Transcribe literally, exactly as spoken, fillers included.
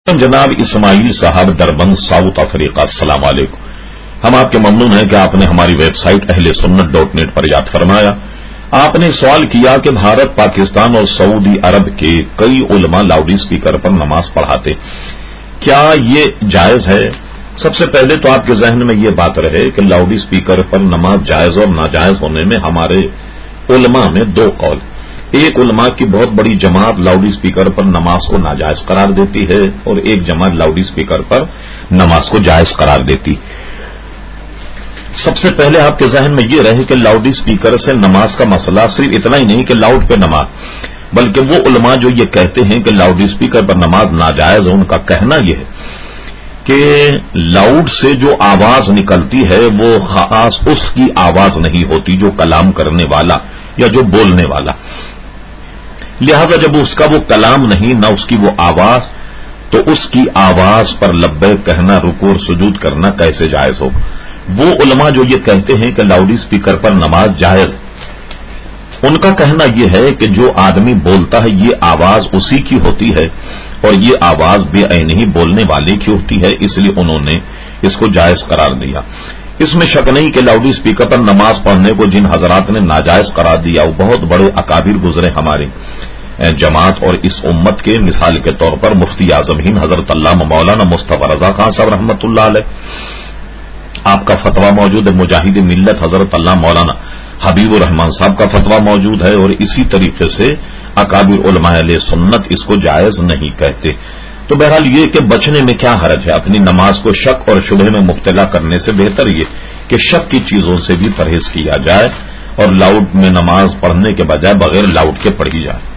جناب اسماعیل صاحب دربند South Africa, السلام علیکم۔ ہم آپ کے ممنون ہیں کہ آپ نے ہماری ویب سائٹ اہل سنت ڈاٹ نیٹ پر یاد فرمایا۔ آپ نے سوال کیا کہ بھارت، پاکستان اور سعودی عرب کے کئی علماء لاؤڈ اسپیکر پر نماز پڑھاتے، کیا یہ جائز ہے؟ سب سے پہلے تو آپ کے ذہن میں یہ بات رہے کہ لاؤڈ اسپیکر پر نماز جائز اور ناجائز ہونے میں ہمارے علماء میں دو قول۔ ایک علماء کی بہت بڑی جماعت لاؤڈ اسپیکر پر نماز کو ناجائز قرار دیتی ہے اور ایک جماعت لاؤڈ اسپیکر پر نماز کو جائز قرار دیتی۔ سب سے پہلے آپ کے ذہن میں یہ رہے کہ لاؤڈ اسپیکر سے نماز کا مسئلہ صرف اتنا ہی نہیں کہ لاؤڈ پہ نماز، بلکہ وہ علماء جو یہ کہتے ہیں کہ لاؤڈ اسپیکر پر نماز ناجائز ہے، ان کا کہنا یہ ہے کہ لاؤڈ سے جو آواز نکلتی ہے وہ خاص اس کی آواز نہیں ہوتی جو کلام کرنے والا یا جو بولنے والا، لہذا جب اس کا وہ کلام نہیں نہ اس کی وہ آواز، تو اس کی آواز پر لبیک کہنا، رکوع اور سجود کرنا کیسے جائز ہو؟ وہ علماء جو یہ کہتے ہیں کہ لاؤڈ اسپیکر پر نماز جائز، ان کا کہنا یہ ہے کہ جو آدمی بولتا ہے یہ آواز اسی کی ہوتی ہے اور یہ آواز بے عین ہی بولنے والے کی ہوتی ہے، اس لیے انہوں نے اس کو جائز قرار دیا۔ اس میں شک نہیں کہ لاؤڈ اسپیکر پر نماز پڑھنے کو جن حضرات نے ناجائز قرار دیا وہ بہت بڑے اکابر گزرے ہمارے جماعت اور اس امت کے، مثال کے طور پر مفتی اعظم ہند حضرت علامہ مولانا مصطفی رضا خان صاحب رحمۃ اللہ علیہ، آپ کا فتویٰ موجود ہے، مجاہد ملت حضرت علامہ مولانا حبیب الرحمان صاحب کا فتویٰ موجود ہے، اور اسی طریقے سے اکابر علماء اہل سنت اس کو جائز نہیں کہتے۔ تو بہرحال یہ کہ بچنے میں کیا حرج ہے؟ اپنی نماز کو شک اور شبہ میں مبتلا کرنے سے بہتر یہ کہ شک کی چیزوں سے بھی پرہیز کیا جائے اور لاؤڈ میں نماز پڑھنے کے بجائے بغیر لاؤڈ کے پڑھی جائے۔